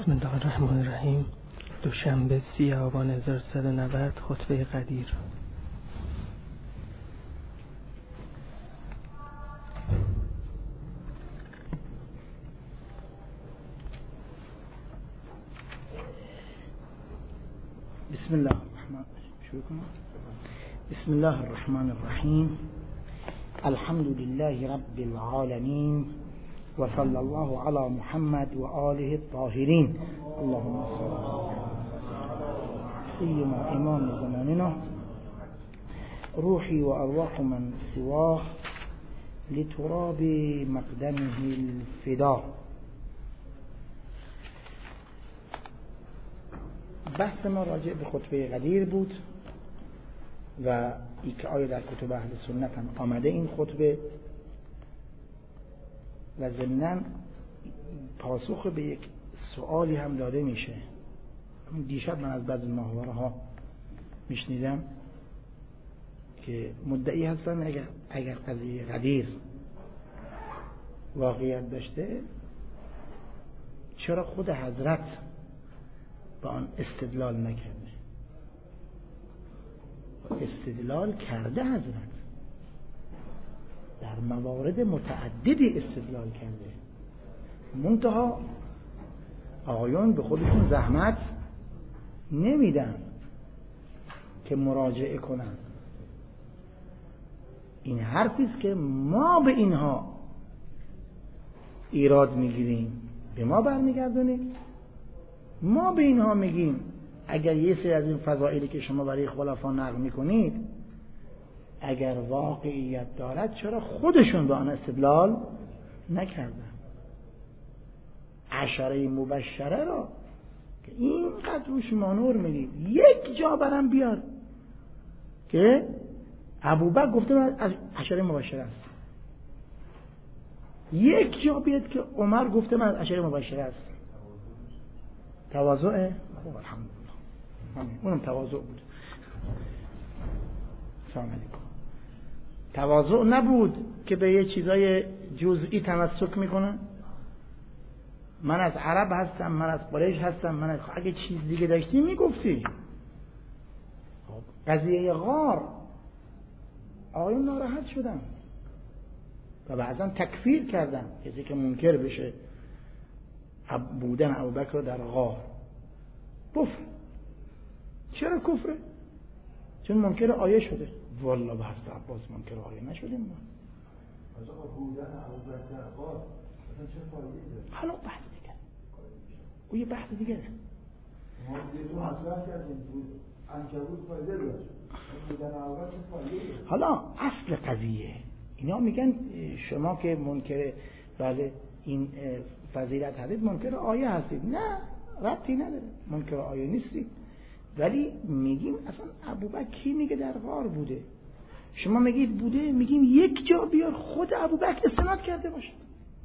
بسم الله الرحمن الرحیم. دوشنبه 30 آبان 1390 خطبه قدیر. بسم الله الرحمن شروع کنم. بسم الله الرحمن الرحیم. الحمد لله رب العالمین و صلی الله علی محمد و آله الطاهرین. اللهم صل علی سیدنا امام زماننا روحی و ارواح من سواه لتراب مقدمه الفدا. بحث ما راجع به خطبه قدیر بود و ای که آیا در کتب اهل سنت هم آمده این خطبه و ضمناً پاسخ به یک سوالی هم داده میشه. دیشب من از بعضی ماهواره ها میشنیدم که مدعی هستن اگر قضیه قدیر واقعیت داشته چرا خود حضرت با آن استدلال نکرده؟ استدلال کرده حضرت، در موارد متعددی استدلال کرده، منتها آقایان به خودشون زحمت نمیدن که مراجعه کنن. این حرفی است که ما به اینها ایراد میگیریم، به ما برمیگردونیم. ما به اینها میگیم اگر یه سری از این فضائلی که شما برای خلفا نقل میکنید اگر واقعیت دارد چرا خودشون به آن استدلال نکردن؟ عشره مبشره را که اینقدر روش مانور میدید یک جا برام بیار که ابوبکر گفته من از عشره مبشره است، یک جا بیاد که عمر گفته من از عشره مبشره است. تواضعه؟ خب الحمدلله اونم تواضع بود. سلام علیکم. تواضع نبود که به یه چیزای جزئی تمسک میکنن. من از عرب هستم، من از قریش هستم، من از اگه چیز دیگه داشتی میگفتی. قضیه غار آقایون ناراحت شدن و بعضا تکفیر کردن کسی که منکر بشه بودن ابوبکر در غار. کفر. چرا کفره؟ چون منکر آیه شده. والله به حضرت عباس منکر آیه نشدیم ما. بودن ابوبکر در غار اصلا چه فایده داره؟ حالا بحث دیگه. او یه بحث دیگه. ما دیگه مطرح کردیم بود عنکبوت فایده داشت. بودن ابوبکر چه فایده داره؟ حالا اصل قضیه اینا میگن شما که منکر بله این فضیلت هستید منکر آیه هستید. نه ربطی نداره، منکر آیه نیستید، ولی میگیم اصلا ابوبکر کی میگه در غار بوده؟ شما میگید بوده، میگیم یک جا بیار خود ابوبکر استناد کرده باشه.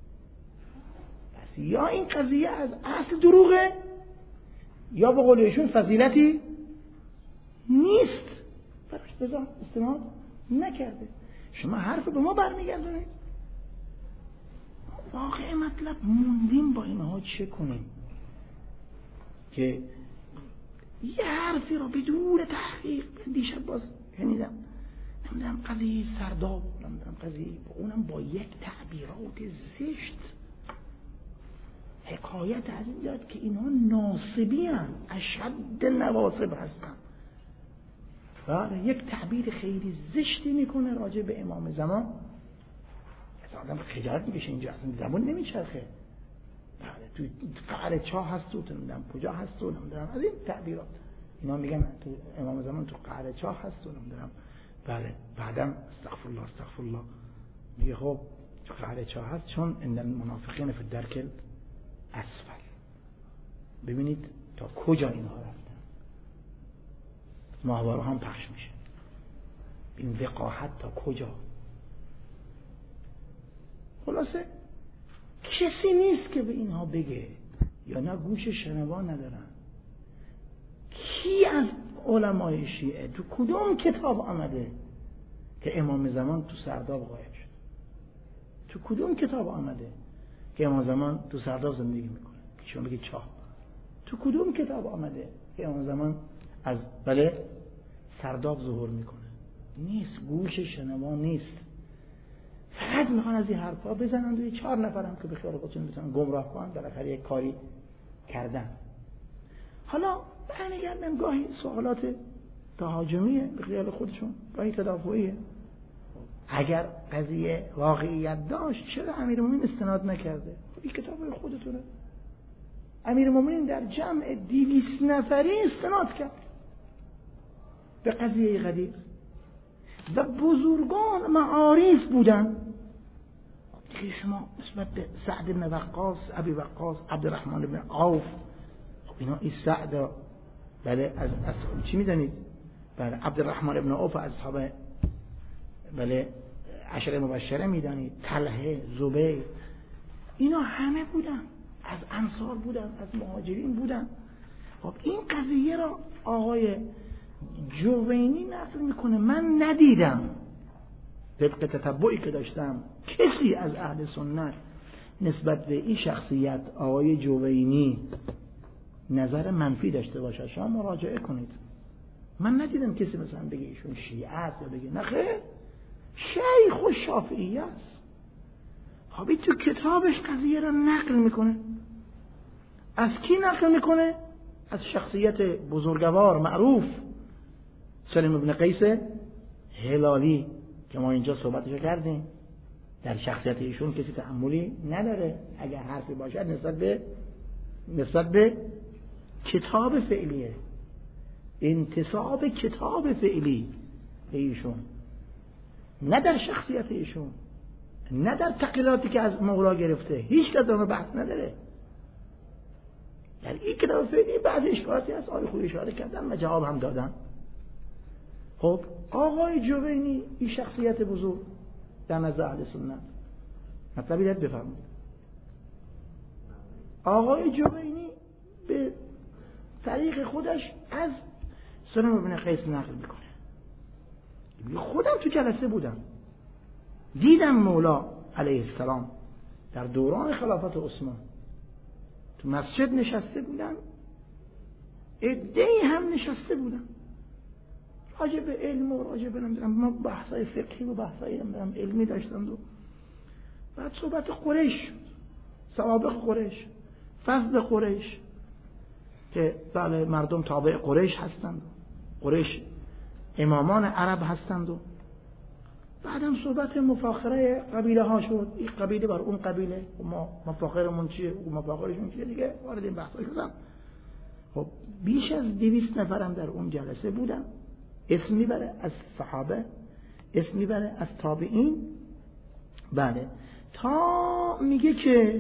پس یا این قضیه از اصل دروغه یا به قول ایشون فضیلتی نیست، براش بذار استناد نکرده. شما حرف به ما برمیگردونید. واقع مطلب موندیم با اینها چه کنیم که یه حرفی رو بدون تحقیق. دیشب باز شنیدم نمیدونم قضیه سرداب، نمیدونم قضیه اونم با یک تعبیرات زشت حکایت از این داد که اینها ناصبی هستند، اشد نواصب هستن. بله یک تعبیر خیلی زشتی میکنه راجع به امام زمان. آدم خجالت میکشه، اینجا اصلا زبون نمیچرخه. بله تو قعر چاه هست تو نمیدونم کجا هست تو نمیدونم از این تعبیرات اینا میگن تو امام زمان تو قعر چاه هست تو نمیدونم. بله بعدم استغفرالله استغفرالله میگه خب تو قعر چاه هست چون ان المنافقین فی الدرک اسفل. ببینید تا کجا اینها رفتن. ماهواره هم پخش میشه این وقاحت تا کجا. خلاصه کسی نیست که به اینها بگه یا نه گوش شنوا ندارن. کی از علمای شیعه تو کدوم کتاب آمده که امام زمان تو سرداب غایب شد؟ تو کدوم کتاب آمده که امام زمان تو سرداب زندگی میکنه؟ شما بگید چاه. تو کدوم کتاب آمده که اون زمان از بله سرداب ظهور میکنه؟ نیست، گوش شنوا نیست. فقط میخوان از این حرفا بزنن روی 4 نفرم که به خیال خودشون بتونن گمراه کنن، بالاخره یک کاری کردن. حالا برمیگردم، گاهی سوالات تهاجمیه به خیال خودشون، گاهی تدافعیه. اگر قضیه واقعیت داشت چرا امیرالمومنین استناد نکرده؟ این کتاب خودتونه. امیرالمومنین در جمع 200 نفری استناد کرد به قضیه غدیر و بزرگان معارف بودن که شما نسبت به سعد بن وقاص، ابی وقاص، عبدالرحمن بن عوف، اینا این سعد بله از چی میدونید؟ بله عبدالرحمن بن عوف از اصحاب بله عشره مبشره میدانید، طلحه، زبیر، اینا همه بودن، از انصار بودن، از مهاجرین بودن. خب این قضیه را آقای جوینی نقل میکنه. من ندیدم طبق تتبعی که داشتم کسی از اهل سنت نسبت به این شخصیت آقای جوینی نظر منفی داشته باشه. شما مراجعه کنید. من ندیدم کسی مثلا بگه ایشون شیعه است یا بگه نخیر، شیخ و شافعی است. خب تو کتابش قضیه را نقل میکنه. از کی نقل میکنه؟ از شخصیت بزرگوار معروف سلیم بن قیس هلالی که ما اینجا صحبتش کردیم. در شخصیت ایشون کسی تأملی نداره اگر حرفی باشد نسبت به کتاب فعلیه، انتصاب کتاب فعلی به ایشون، نه در شخصیت ایشون، نه در تقریراتی که از مولا گرفته. هیچ کس در بحث نداره. در این کتاب فعلی بعض اشکالاتی هست، آقای خویی اشاره کردن و جواب هم دادن. خب آقای جوینی این شخصیت بزرگ در نزد اهل سنت مطلبی دارد بفرمایید. آقای جوینی به طریق خودش از سلیم بن قیس نقل میکنه. خودم تو جلسه بودم، دیدم مولا علیه السلام در دوران خلافت عثمان تو مسجد نشسته بودن، عده‌ای هم نشسته بودن راجع به علم و راجع به ما بحثای فقهی و بحثای علمی داشتند. و بعد صحبت قریش شد، سوابق قریش، فضل قریش که بله مردم تابع قریش هستند، قریش امامان عرب هستند. و بعدم صحبت مفاخره قبیله ها شد، این قبیله بر اون قبیله و ما مفاخرمون چیه و مفاخرشون چیه، دیگه وارد این بحثا شدم. خب بیش از 200 نفرم در اون جلسه بودن. اسم میبره از صحابه، اسم میبره از تابعین، بله، تا میگه که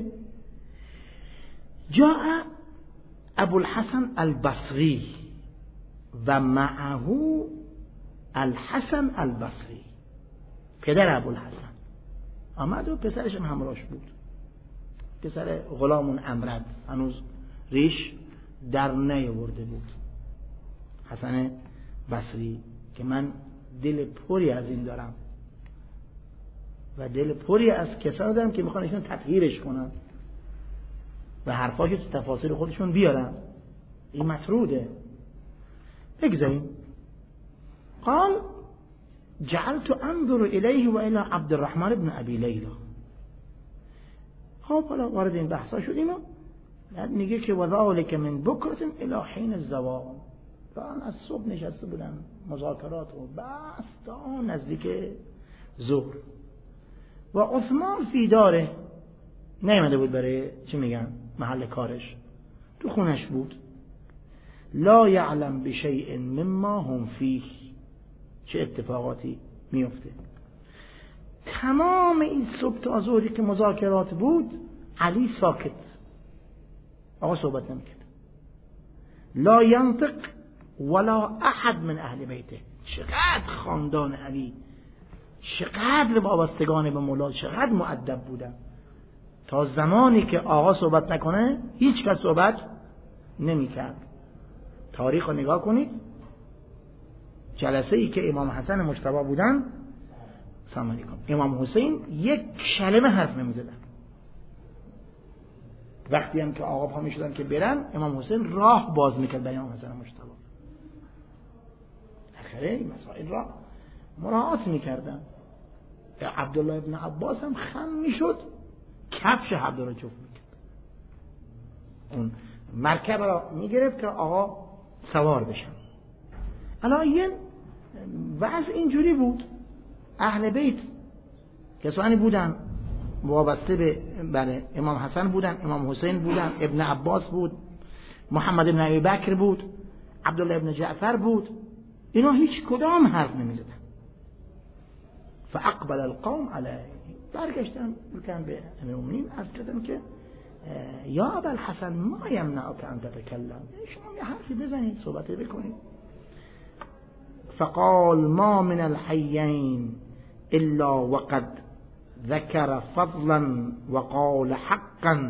جاء ابوالحسن البصری و معه الحسن البصری. پدر ابوالحسن آمد و پسرش هم همراهش بود، پسر غلامون امرد، هنوز ریش در نیاورده بود، حسن بصری، که من دل پری از این دارم و دل پری از کسانی دارم که میخوان ایشون تطهیرش کنن و حرفاشو تو تفاسیر خودشون بیارن. این مطروده. بگذاریم. قال جعلت انظر الیه و الی عبدالرحمن بن ابی لیلا. خب حالا وارد این بحثا شدیم. بعد میگه که وذالک من بکرة الی حین الزوال. آن از صبح نشسته بودن مذاکرات و بحث تا نزدیک ظهر و عثمان فی داره، نیامده بود برای چی میگن محل کارش، تو خونش بود. لا یعلم بشیء مما هم فیه. چه اتفاقاتی میفته؟ تمام این صبح تا ظهری که مذاکرات بود علی ساکت، آقا صحبت نمیکرد. لا ینطق ولا احد من اهل بیته. چقدر خاندان علی، چقدر وابستگان به مولا، چقدر مؤدب بودن. تا زمانی که آقا صحبت نکنه هیچ کس صحبت نمیکرد. تاریخ رو نگاه کنید، جلسه ای که امام حسن مجتبی بودن، سلام علیکم، امام حسین یک کلمه حرف نمیزدن. وقتی هم که آقا پا میشدن که برن، امام حسین راه باز میکرد برای امام حسن مجتبی. آخره این مسائل را مراعات میکردن. عبدالله ابن عباس هم خم میشد، کفش هر دو را جفت میکرد، اون مرکب را میگرفت که آقا سوار بشن. الان وضع اینجوری بود. اهل بیت کسانی بودن وابسته به امام حسن بودن، امام حسین بودن، ابن عباس بود، محمد ابن ابی بکر بود، عبدالله ابن جعفر بود. اینا هیچ کدام حرف نمیزدن. فاقبل القوم علیه، برگشتن بکن به امیر از کردن که یا ابوالحسن ما یمنعک ان تتکلم، شما یه حرفی بزنید، صحبتی بکنید. فقال ما من الحیین الا وقد ذکر فضلا وقال حقا.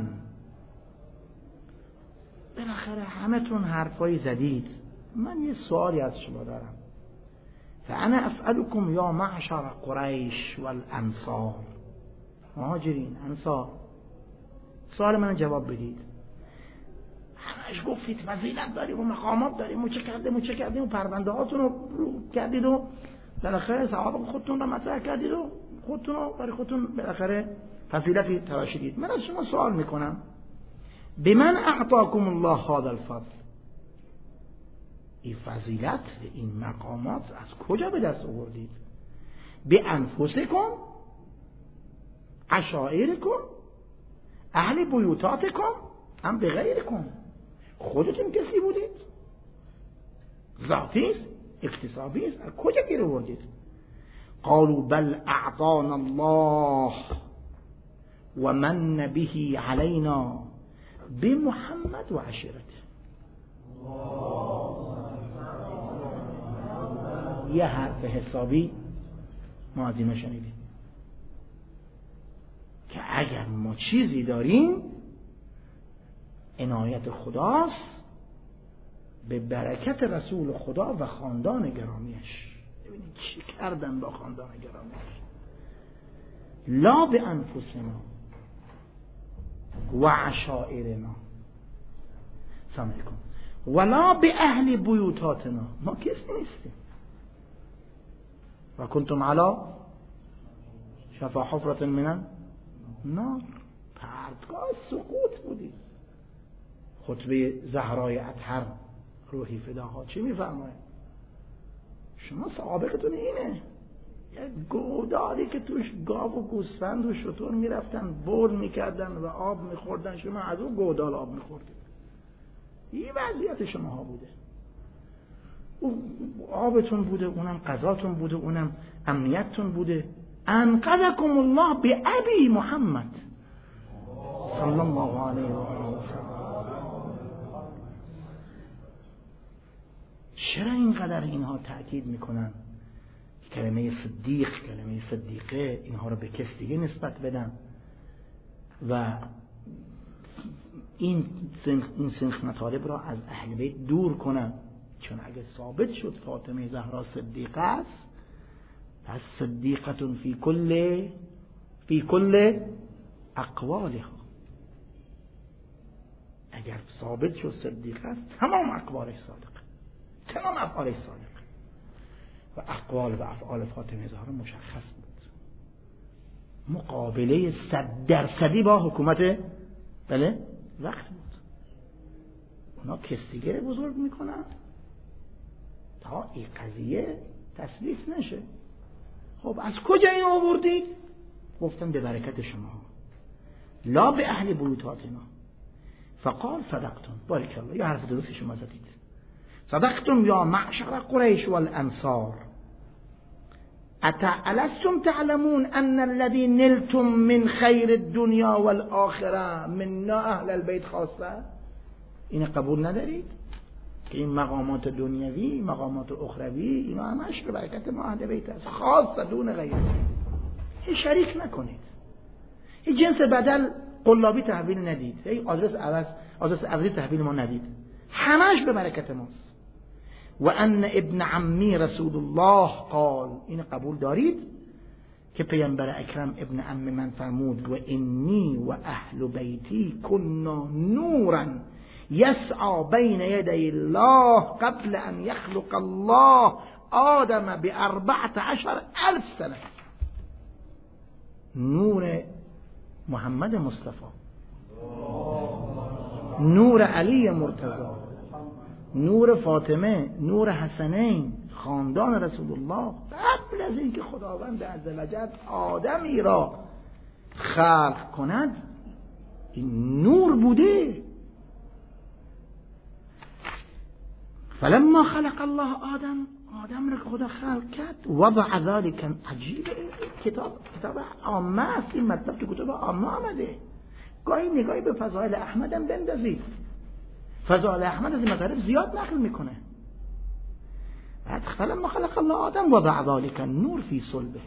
بالاخره همه تون حرفایی زدید، من یه سوالی از شما دارم. فانا اسألكم یا معشر قریش والانصار، مهاجرین انصار، سوال من جواب بدید. همش گفتید فضیلت داریم و مقامات داریم و چه کردیم و پرونده هاتون رو کردید و بالاخره ثواب خودتون رو مطرح کردید و خودتون رو برای خودتون بالاخره فضیلتی تراشیدید. من از شما سوال میکنم، بمن اعطاکم الله هذا الفضل، این فضیلت این مقامات از کجا به دست آوردید؟ بانفسکم، عشائرکم، اهل بیوتاتکم، ام بغیرکم، خودتون کسی بودید؟ ذاتی است، اکتسابی است، از کجا گیر آوردید؟ قالوا بل اعطانا الله و من به علینا بمحمد و عشیرته. یه حرف حسابی ما از اینا شنیدیم که اگر ما چیزی داریم عنایت خداست به برکت رسول خدا و خاندان گرامیش. ببینید چی کردن با خاندان گرامیش. لا به انفسنا و عشائرنا، سلام علیکم، ولا به اهل بیوتاتنا، ما کسی نیستیم. و کنتم علی شفا حفرة من النار، پرتگاه سقوط بودید. خطبه زهرای اطهر روحی فداها چی میفرماید؟ شما سابقتون اینه، یک گودالی که توش گاو و گوسفند و شتر میرفتن بول میکردن و آب میخوردن، شما از اون گودال آب میخوردید. این وضعیت شما ها بوده، آبتون بوده، اونم غذاتون بوده، اونم امنیتتون بوده. انقذکم الله به ابی محمد صلی الله علیه و آله. چرا اینقدر اینها تأکید میکنن کلمه صدیق، کلمه صدیقه، اینها رو به کس دیگه نسبت بدن و این سنخ مطالب را از اهل بیت دور کنن؟ چون اگه ثابت شد فاطمه زهرا صدیقه است، پس صدیقتون فی کل اقوالها. اگر ثابت شد صدیقه است، تمام اقوالش صادقه، تمام افعالش صادقه. و اقوال و افعال فاطمه زهرا مشخص بود، مقابله 100% با حکومت وقت بود. اونا کستیگر بزرگ میکنن تا این قضیه تثبیت نشه. خب از کجا این آوردید؟ گفتم به برکت شما، لا به اهل بیوتاتنا. فقال صدقتم، بارک الله، یه حرف درست شما زدید. صدقتم یا معشر قریش والانصار، الستم تعلمون ان الذي نلتم من خیر الدنیا والآخره منا اهل البیت خاصه. این قبول ندارید که این مقامات دنیوی، مقامات اخروی، اینا همش به برکت ما اهل بیت است، خاصه دون غیره. هیچ شریک نکنید، هیچ جنس بدل قلابی تحویل ندید، هیچ آدرس عوضی تحویل ما ندید، همش به برکت ماست. و ان ابن عمی رسول الله قال، این قبول دارید که پیامبر اکرم ابن عم من فرمود: و انی و اهل بیتی کنا نورا یسعى بین یدی الله قبل ان یخلق الله آدم ب14,000 سنه. نور محمد مصطفی، نور علی مرتضی، نور فاطمه، نور حسنین، خاندان رسول الله، قبل از اینکه خداوند عزوجل آدمی را خلق کند این نور بوده. فلما خلق الله آدم را خدا خلق کرد وضع ذلك. عجیبه، این کتاب عامه است، این مطلب تو کتاب عامه آمده. گاهی نگاهی به فضائل احمد هم بندازید، فضائل احمد از این مطالب زیاد نقل میکنه. فلما خلق الله آدم وضع ذلك النور في صلبه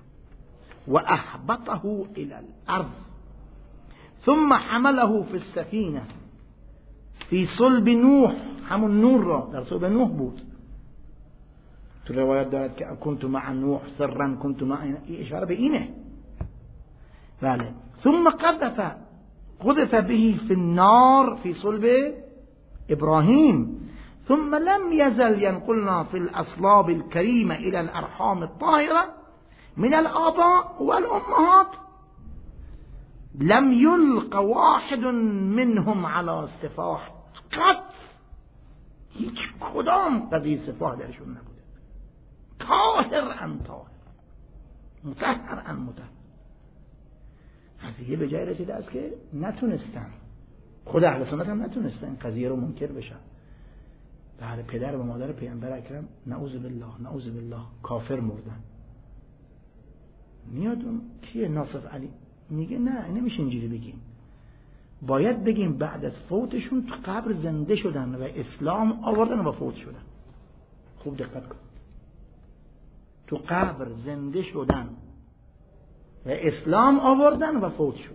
واهبطه الى الارض ثم حمله في السفينه في صلب نوح. همون نور را در صلب نوح بود. تو روایت دارد که كنت مع نوح سرا كنت مع، اشاره به اینه. بله. ثم قذف به في النار في صلب ابراهيم ثم لم يزل ينقلنا في الأصلاب الكريمة إلى الأرحام الطاهرة من الآباء والأمهات لم يلق واحد منهم على سفاح قط. هیچ کدام قضیه سفاح درشون نبوده. طاهر ان طاهر، مطهر ان مطهر. قضیه به جای رسیده است که نتونستن، خود اهل سنت هم نتونستن این قضیه رو منکر بشن. بله، پدر و مادر پیامبر اکرم نعوذ بالله کافر مردن. میاد اون کیه؟ ناصر علی میگه نه نمیشه اینجوری بگیم، باید بگیم بعد از فوتشون تو قبر زنده شدن و اسلام آوردن و فوت شدن. خوب دقت کن، تو قبر زنده شدن و اسلام آوردن و فوت شدن.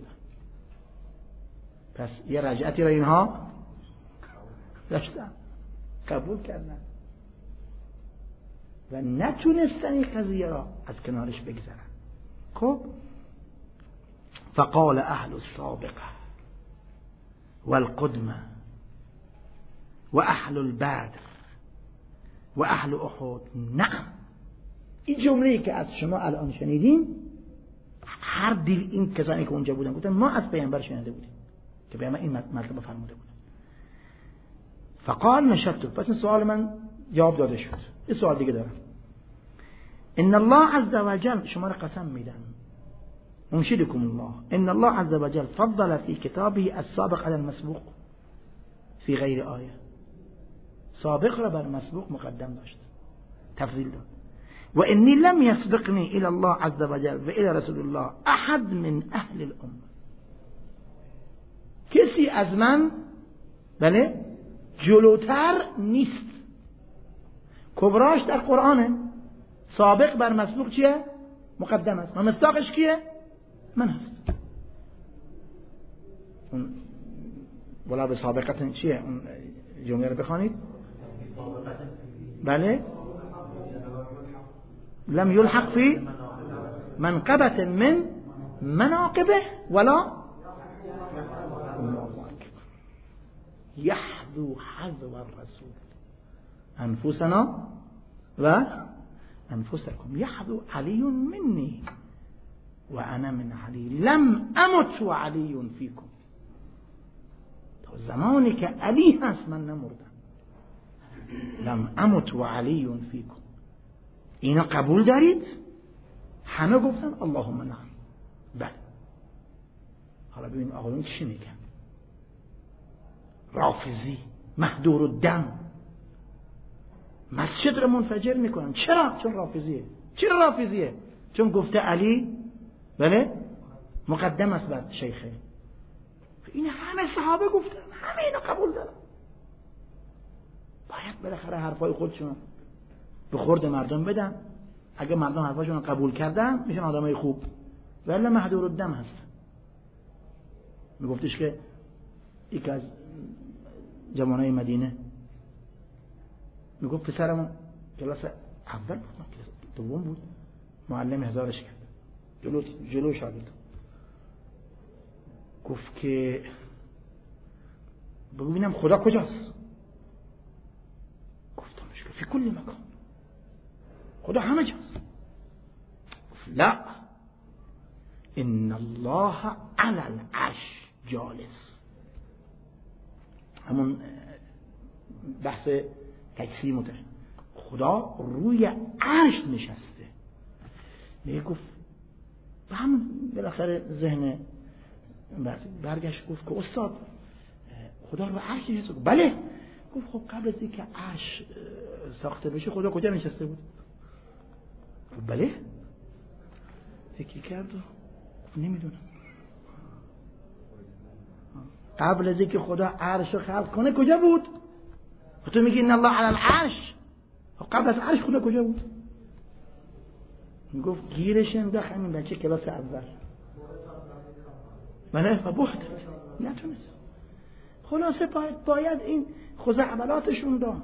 پس یه رجعتی را اینها داشتن، قبول کردن و نتونستن این قضیه را از کنارش بگذارن. خب فقال اهل السابقه والقدمه و اهل البدر و اهل احد نعم. این جمله‌ای که از شما الان شنیدیم، هر دل این کسانی که اونجا بودن گفتن ما از پیامبر شنیده بودیم که پیامبر این مطلب فرموده بود. فقال نشدت. پس این سوال من جواب داده شد. این سوال دیگه دارم. ان الله عز وجل، شما را قسم میدم، انشدكم الله، ان الله عز وجل فضل في كتابه السابق على المسبوق في غير آیه. سابق را بر مسبوق مقدم داشت، تفضیل داد. و انی لم يسبقني الى الله عز وجل و الى رسول الله احد من اهل الامه. کسی از من بله جلوتر نیست. کبراش در قرآنه. سابق بر مسبوق چیه؟ مقدم است. و مصداقش کیه؟ من هست. اون ولا به سابقت چیه؟ اون جمله رو بخوانید. بله. لم يلحق في منقبة من مناقبه ولا يحذو حذو الرسول أنفسنا و أنفسكم. يحذو علي مني وأنا من علي لم أمت وعلي فيكم. تو زمانی که علی هست من نمردم. لم أمت وعلي فيكم. اینا قبول دارید؟ همه گفتن اللهم نعم. بله. حالا ببین آقایون چی میگن. رافضی محدور الدم مسجد رو منفجر میکنن. چرا؟ چون رافضیه. چرا رافضیه؟ چون گفته علی بله مقدم است بر شیخه. این همه صحابه گفتن، همه اینو قبول دارن. باید بالاخره حرفای خودشون به خورد مردم بدن. اگه مردم حرفاشون قبول کردن میشن آدمای خوب، ولی محدور الدم هست. میگفتش که یکی از جوانای مدینه میگفت پسرمون کلاس اول بود، کلاس دوم بود، معلم هزارش کرد. جلو شاگرد گفت که بگو ببینم خدا کجاست؟ گفتمش که فی کل مکان، خدا همه جاست. گفت لا، ان الله علی العرش جالس. همون بحث تجسیم متر، خدا روی عرش نشسته. میگه گفت به همون بالاخره ذهن برگشت گفت که استاد خدا رو عرش نشسته؟ بله. گفت خب قبل از اینکه عرش ساخته بشه خدا کجا نشسته بود؟ گفت بله. فکر کرد و گفت نمیدونم. قبل از اینکه خدا عرش رو خلق کنه کجا بود؟ تو میگی ان الله علی العرش، قبل از عرش خدا کجا بود؟ میگفت گیرش انداخت همین بچه کلاس اول. بله و بحت نتونست. خلاصه باید این خزعبلاتشون دا.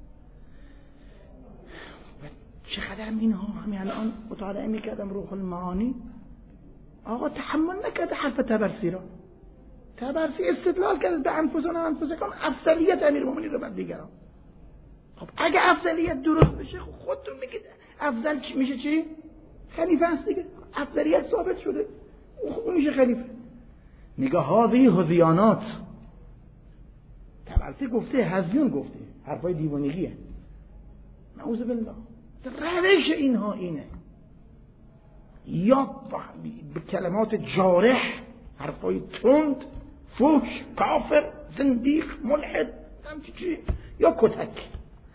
چقدر اینها همین الان مطالعه میکردم روح المعانی، آقا تحمل نکرده حرف تبرسی را. تبرسی استدلال کرد به انفسکم افضلیت امیرالمومنین رو بر دیگران. خب اگه افضلیت درست بشه خودتون میگید افضل میشه چی؟ خلیفه هست دیگه. افضلیت ثابت شده، اون میشه خلیفه. میگه هذه هذیانات. تبرسی گفته، هذیون گفته، حرفای دیوانگیه. نعوذ بالله. روش اینها اینه، یا به کلمات جارح، حرفای تند، فحش، کافر، زندیق، ملحد، چی، یا کتک.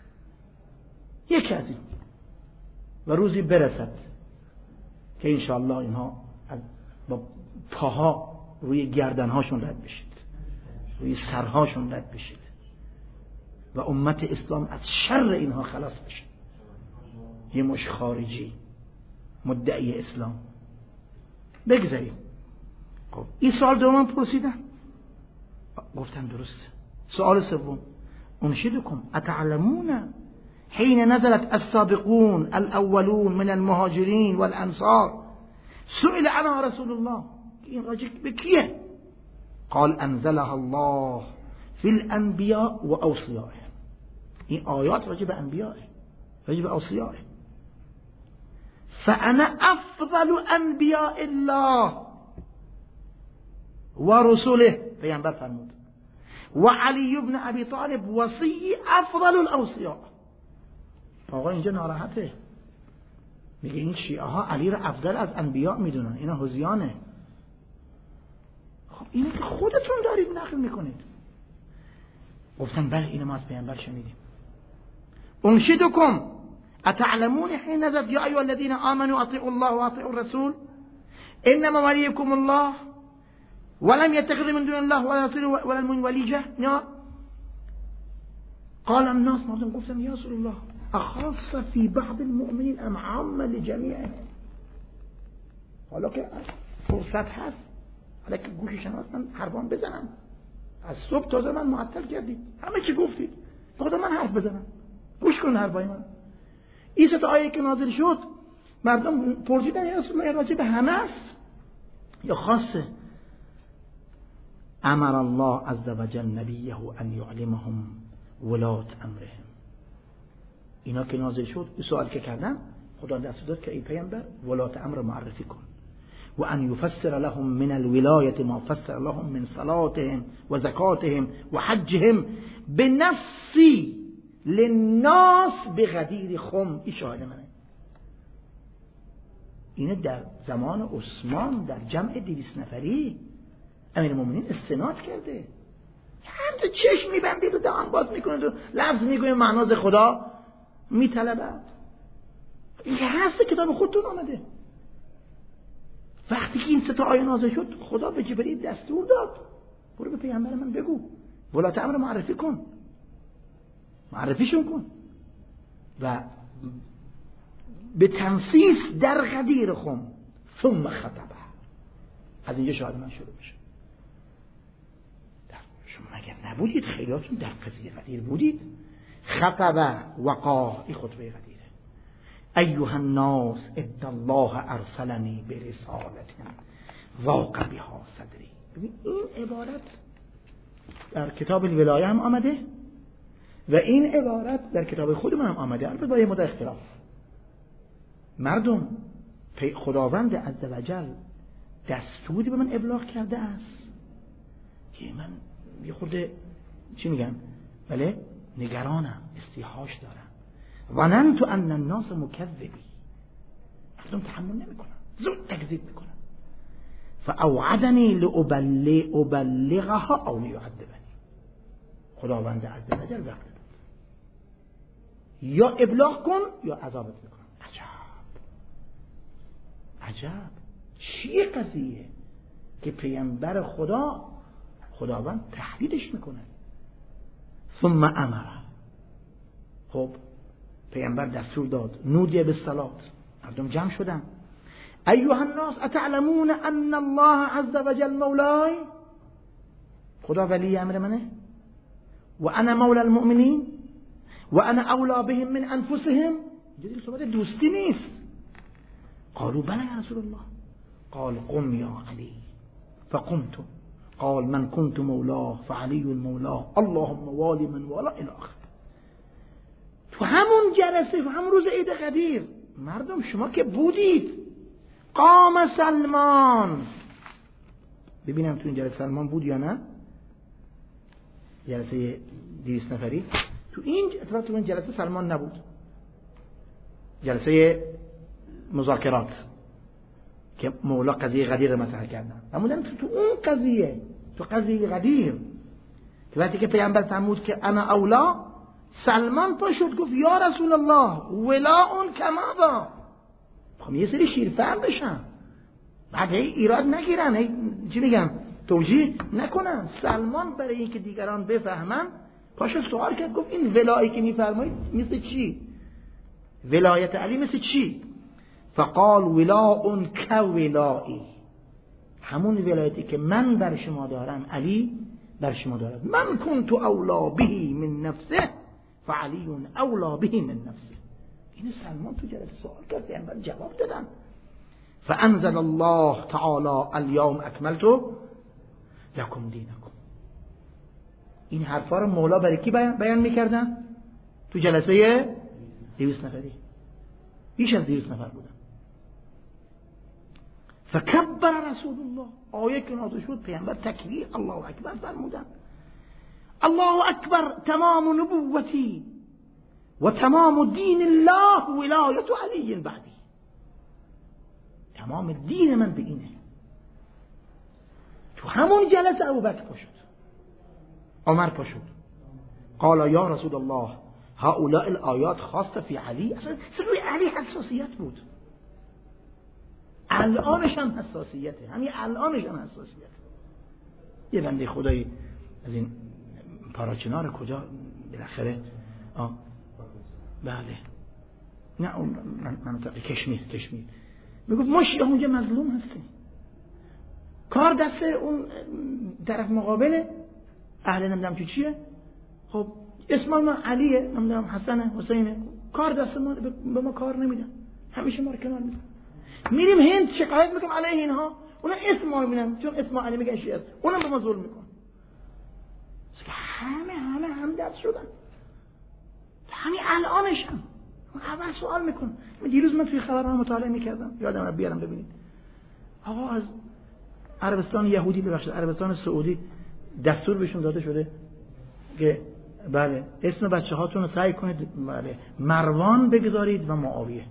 یک از این. و روزی برسد که انشاءالله اینها با پاها روی گردنهاشون رد بشید، روی سرهاشون رد بشید و امت اسلام از شر اینها خلاص بشه. یه مش خارجی مدعی اسلام. بگذاریم. خب این سوال دوم پرسیدن، گفتم درسته. سوال سوم، انشدکم اتعلمون حين نزلت السابقون الاولون من المهاجرين والانصار سئل عنها رسول الله، این راجع به کیه؟ قال انزلها الله في الانبیاء و اوصیائهم. این آیات راجع به انبیاء، راجع به اوصیاء. فانا افضل انبیاء الله و رسوله، پیامبر فرمود، و علی بن ابی طالب وصی افضل الاوصیاء. آقا اینجا ناراحته، میگه این شیعه ها علی را افضل از انبیاء میدونن، اینا هذیانه. خب اینه که خودتون دارید نقل میکنید. گفتن بله اینو ما از پیامبر شنیدیم. انشدکم اتعلمون حين نزلت یا ایها الذين آمنوا اطیعوا الله و اطیعوا الرسول انما وليكم الله ولم يتخذ من دون الله ولا رسول ولا المؤمن وليجه. قال الناس، مردم گفتن یا رسول الله اخص في بعض المؤمنين ام عام لجميعهم؟ حالا که فرصت هست، حالا که گوش شناس من حرفان بزنم، از صبح تازه من معطل کردید، همه چی گفتید، خدا من حرف بزنم، گوش کن حرفای من. این سه تا آیه که نازل شد مردم پرسیدن یا رسول الله راجع به همه است یا خاصه؟ امر الله عز وجل نبیه ان یعلمهم ولات امرهم. اینا که نازل شد، این سوال که کردن، خدا دست داد که ای پیامبر ولات امر معرفی کن و ان یفسر لهم من الولایت ما فسر لهم من صلاتهم و زکاتهم و حجهم بنفسی للناس بغدیر خم. این شاهد منه. اینه در زمان عثمان در جمع 200 نفری امیرالمومنین استناد کرده. هم تو چشم میبندید و دهان باز میکنید و لفظ میگوید معناز خدا میطلبد. این هست کتاب خودتون آمده. وقتی که این سه تا آیه نازل شد خدا به جبرئیل دستور داد برو به پیامبر من بگو ولات امر معرفی کن، معرفیشون کن و به تنصیص در غدیر خم ثم خطبه. از اینجا شاید من شروع بشه. شما مگر نبودید خیلیاتون در قضیه غدیر بودید؟ خطبه وقاه، این خطبه غدیره. ایها الناس ان الله ارسلنی برسالت واقع بها صدری. ببین این عبارت در کتاب الولایه هم آمده و این عبارت در کتاب خودمون هم آمده، البته با یه مدت اختلاف. مردم خداوند عزوجل دستوری به من ابلاغ کرده است که من یه خورده چی میگن، بله نگرانم، استیحاش دارم. ظننت ان الناس مکذبی، مردم تحمل نمیکنن، زود تکذیب میکنن. فاوعدنی لأبلغها او لیعذبنی. خداوند عزوجل وعده داد یا ابلاغ کن یا عذابت میکنم. عجب چیه قضیه که پیامبر خداوند تهدیدش میکنه. ثم امر، خب پیامبر دستور داد، نودی بالصلات، مردم جمع شدن. ایها الناس اتعلمون ان الله عز وجل مولای، خدا ولی امر منه و انا مولا المؤمنین و انا اولا بهم من انفسهم. جدی صحبت دوستی نیست. قالوا بلى يا رسول الله. قال قم يا علي. فقمت. قال من كنت مولاه فعلي مولاه اللهم والي من والاه الى آخر. تو همون جلسه، تو همون روز عید قدیر، مردم شما که بودید، قام سلمان. ببینم تو این جلسه سلمان بود یا نه؟ جلسه 200 نفری تو این جلسه سلمان نبود. جلسه مذاکرات که مولا قضیه غدیر مطرح کردن، اما تو اون قضیه، تو قضیه غدیر که وقتی که پیامبر فرمود که انا اولا، سلمان پا شد گفت یا رسول الله ولاء کما با. خب یه سری شیرفهم بشن، بعد ایراد نگیرن، چی میگم، توجیه نکنن. سلمان برای اینکه دیگران بفهمن پاشو سوال کرد، گفت این ولایی که میفرمایید مثل چی؟ ولایت علی مثل چی؟ فقال ولاء کولایی، همون ولایتی که من بر شما دارم علی بر شما دارد. من کنت اولا به من نفسه فعلی اولا به من نفسه. این سلمان تو جلسه سوال کرد، پیامبر جواب دادن. فانزل الله تعالی اليوم اکملت لکم دینکم. این حرفا رو مولا برای کی بیان میکردن؟ تو جلسه 200 نفری، بیش از 200 نفر بودن. فکبر رسول الله، آیه که نازل شد پیامبر تکبیر الله اکبر فرمودن. الله اکبر تمام نبوتی و تمام دین الله ولایت علی بعدی. تمام دین من به اینه. تو همون جلسه ابوبکر پا شد، عمر پا شد، قال یا رسول الله هؤلاء الآیات خاصه فی علی. اصلا روی علی حساسیت بود، الانش هم حساسیته، همین الانش هم حساسیته. یه بنده خدایی از این پاراچنار کجا بالاخره بله نه اون منطقه کشمیر میگفت ما شیعه اونجا مظلوم هستیم، کار دست اون طرف مقابله، اهل نمیدونم تو چیه، خب اسم ما علیه، نمیدونم حسنه حسینه، کار دست ما، به ما کار نمیدن، همیشه ما رو کنار میدن. میریم هند شکایت میکنم علیه اینها، اونا اسم ما میبینن چون اسم علی میگن شیعه است، اونم به ما ظلم میکن. همه همدرد شدن، همین الانش هم. اول سوال میکن. دیروز من توی خبرها مطالعه میکردم، یادم رو بیارم ببینید. آقا از عربستان یهودی، ببخشید عربستان سعودی، دستور بهشون داده شده که بله اسم بچه هاتون رو سعی کنید بله مروان بگذارید و معاویه،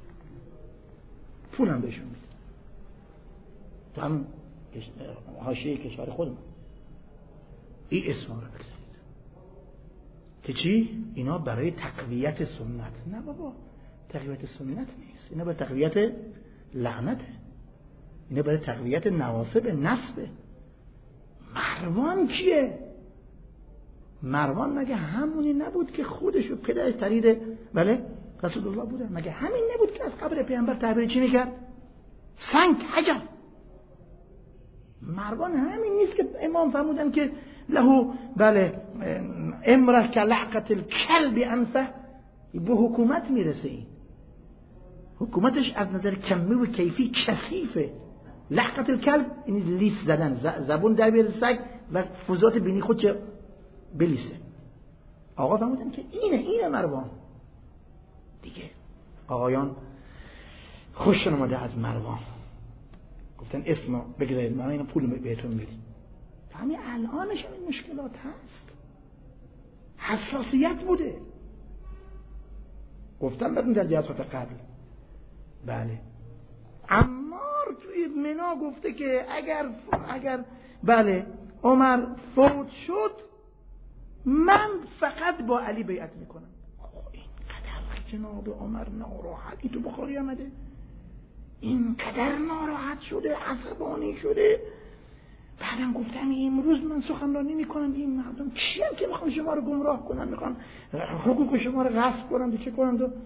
پولم بهشون میده تو هم حاشیه کشور خودمون این اسم رو بگذارید. که چی؟ اینا برای تقویت سنت. نه بابا، تقویت سنت نیست، اینا برای تقویت لعنته، اینا برای تقویت نواسب نسبه. مروان کیه؟ مروان مگه همونی نبود که خودش و پدرش طرید بله رسول الله بوده؟ مگه همین نبود که از قبر پیامبر تعبیر چی میکرد؟ سنگ حجر. مروان همین نیست که امام فرمودن که له بله امره که لعقت الکلب انفه، به حکومت میرسه این. حکومتش از نظر کمی و کیفی کثیفه. لحقت الکلب این لیس زدن، زبون در بیاره سگ و فوزات بینی خودش بلیسه. آقا فرمودن که اینه مروان دیگه. آقایان خوششون اومده از مروان، گفتن اسمو بگذارید من اینو پول بهتون میدیم. همین الانش این مشکلات هست، حساسیت بوده. گفتم بدون در جلسات قبل بله عمار توی منا گفته که اگر بله عمر فوت شد من فقط با علی بیعت میکنم. اینقدر جناب عمر ناراحتی تو بخاری آمده، اینقدر ناراحت شده، عصبانی شده. بعدم گفتم امروز من سخنرانی میکنم این مردم کیان که میخوان شما رو گمراه کنن، میخوان حقوق شما رو غصب کنن و چه کنن. و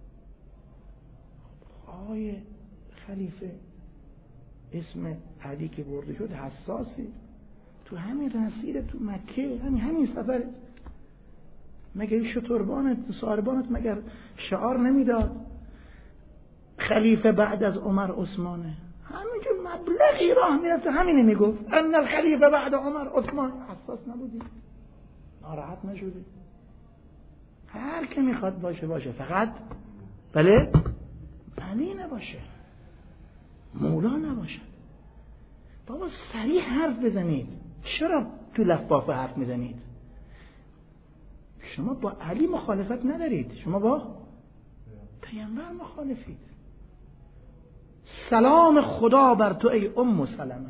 آقای خلیفه اسم علی که برده شد حساسی، تو همین رسیده تو مکه همین سفره مگه شتربانت ساربانت مگر شعار نمیداد خلیفه بعد از عمر عثمانه؟ همینجور مبلغی راه میرفت همینه میگفت ان الخلیفه بعد عمر عثمان. حساس نبودی، ناراحت نشدی، هر که میخواد باشه فقط بله علی نباشه، مولا نباشه. بابا صریح حرف بزنید، چرا تو لفافه حرف میزنید؟ شما با علی مخالفت ندارید، شما با پیامبر مخالفید. سلام خدا بر تو ای ام سلمه.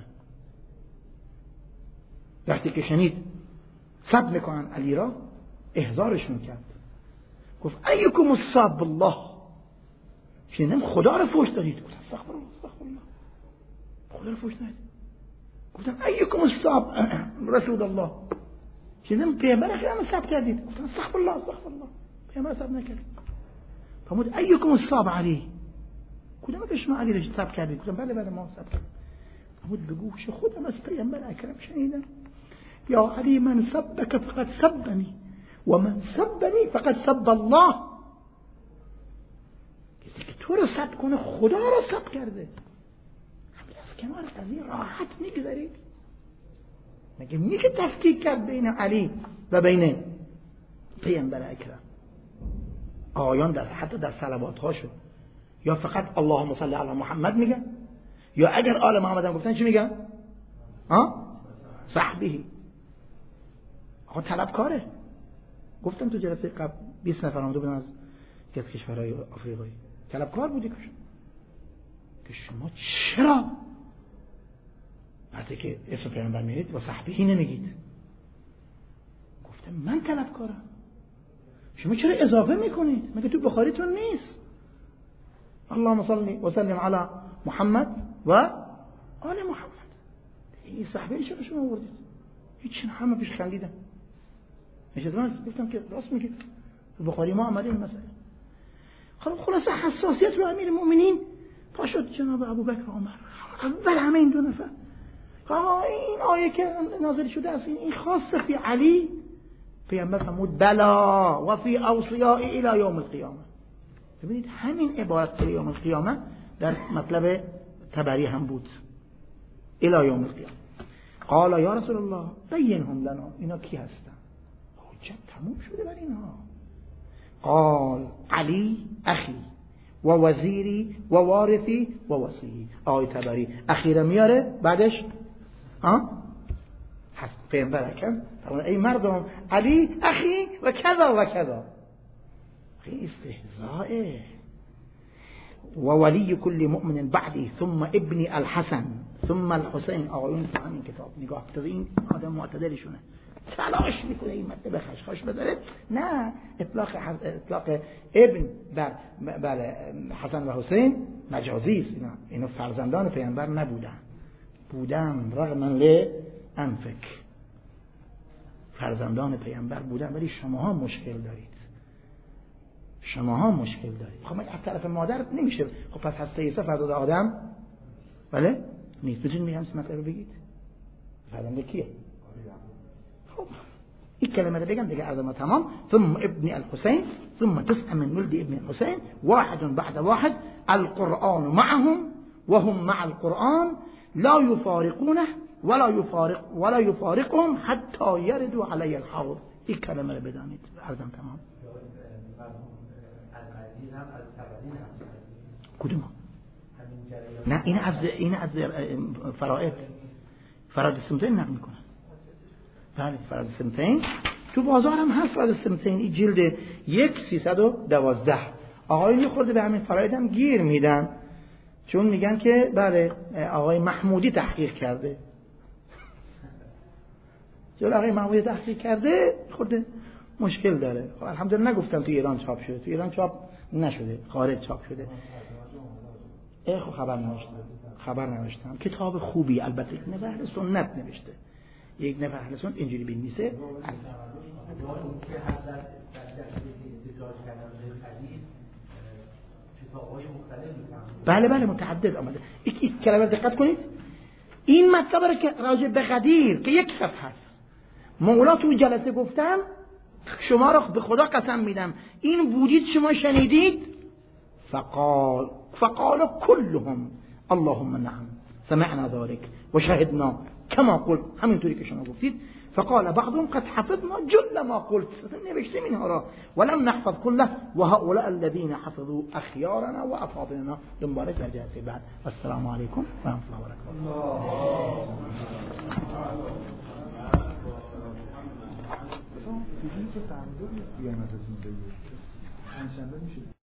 وقتی که شنید سب میکنن علی را احضارشون کرد، گفت ایکم الصاب بالله، شنیدم خدا رو فوش دادید. گفت استغفر الله خدا رو فوش ندید. گفتم ایکم الصاب رسول الله، شنیدم پیامبر خیلی سب کردید. گفتم استغفر الله پیامبر سب نکرد. فرمود ایکم الصاب علی، کدوم که شما علی رو سب کردید؟ گفتم بله ما سب کردیم. فرمود بگو چه خودم از پیامبر اکرم شنیدم یا علی من سبک فقط سبنی و من سبنی فقط سب الله. کسی که تو رو سب کنه خدا رو سب کرده. از کنار قضیه راحت میگذارید؟ مگه میشه تفکیک کرد بین علی و بین پیامبر اکرم؟ آیان حتی در صلوات هاشون یا فقط اللهم صل علی محمد میگن، یا اگر آل محمد هم گفتن چی میگن؟ صحبه. آقا طلبکاره. گفتم تو جلسه قبل 20 نفر آمده بودن از کشورهای آفریقایی، طلبکار بودی که شما چرا وقتی که اسم پیامبر میرید و صحبه نمیگید؟ گفتم من طلبکارم، شما چرا اضافه میکنید؟ مگه تو بخاریتون نیست اللهم صل و سلم علی محمد و آل محمد؟ این صحبه چرا شما آوردید؟ هیچ همه پیش خندیدن. نشدم گفتم که راست میگید، تو بخاری ما آمده این مسئله. خلاصه حساسیت رو امیر المؤمنین پاشد جناب ابوبکر و عمر، اول همه این دو نفر. این آیه که نازل شده است این خاصه فی علی. پیامبر فرمود بلا و فی اوصیاء الی یوم القیامه. ببینید همین عبارت الی یوم القیامه در مطلب تبری هم بود. الی یوم القیامه. قال یا رسول الله بینهم لنا، اینا کی هستن؟ حجت تموم شده بر اینها. قال علی اخی و وزیری و وارثی و وصی. آیه تبری اخیرا میاره، بعدش پیامبر اکرم فرمود ای مردم علی اخی و کذا و کذا. خیلی استهزائه. و ولی کل مؤمن بعدی ثم ابن الحسن ثم الحسین. آقایون تو همین کتاب نگاه کنید، این آدم معتدلشونه تلاش میکنه این مطلب خشخاش بذاره. نه اطلاق ابن بر حسن و حسین مجازی است. اینا فرزندان پیامبر بودن رغم انفک فرزندان پیامبر بودن، ولی شماها مشکل دارید. خب از طرف مادر نمیشه، خب پس هسته عیسی فرزند آدم بله نیست. بتونید میگم اسم مطلب رو بگید؟ فرزند کیه؟ خب این کلمه رو بگم دیگه عرض ما تمام. ثم ابن الحسين ثم 9 من ولد ابن الحسين واحد بعد واحد القرآن معهم وهم مع القرآن لا يفارقونه ولا يفارقهم حتى يردوا علي الحوض. این کلمه رو بدانید. عرضم تمام. کدوم؟ نه این از فراد سمتین نقل میکنه. بله فراد سمتین تو بازار هم هست. فراد سمتین این جلد 1312 آقای خورده به همین فراد هم گیر میدن، چون میگن که بله آقای محمودی تحقیق کرده. چون آقای محمودی تحقیق کرده خورده مشکل داره. الحمدلله نگفتم تو ایران چاپ شده، تو ایران چاپ نشده، خارج چاپ شده. خب خبر نوشتم. کتاب خوبی البته، یک نفر اهل سنت نوشته، یک نفر اهل سنت اینجوری بنویسه. بله متعدد آمده. این کلمه دقت کنید. این مطلب رو که راجع به غدیر که یک صفحه هست مولا تو جلسه گفتم، شما رو به خدا قسم میدم این بودید شما شنیدید. فقال كلهم اللهم نعم سمعنا ذلك وشهدنا كما قلت، همینطوری که شما گفتید. فقال بعضهم قد حفظنا جل ما قلت، نوشته اینها را ولم نحفظ كله وهؤلاء الذين حفظوا اخيارنا وافاضلنا. دنبالش در جلسه بعد. السلام علیکم و رحمت الله و برکاته.